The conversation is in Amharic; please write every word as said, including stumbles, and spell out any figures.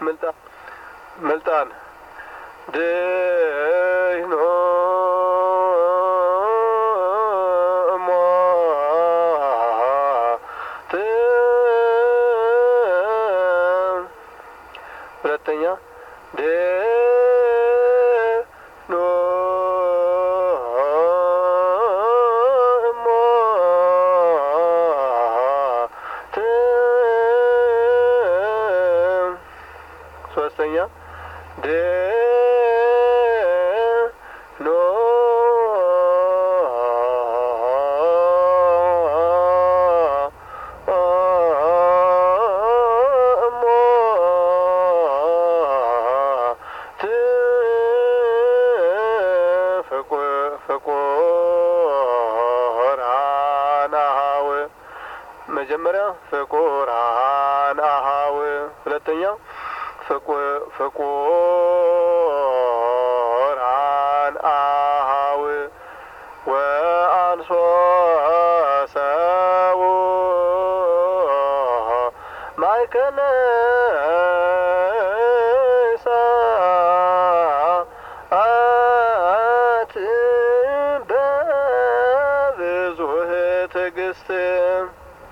ملتان ملتان دينو ما تم ሁለተኛ دينو ما تم ሶስተኛ دينو መጀመሪያ ፍቁራን አሃው ሁለተኛ ፍቁራን አሃው ወአንሶ ሰው ማይከነ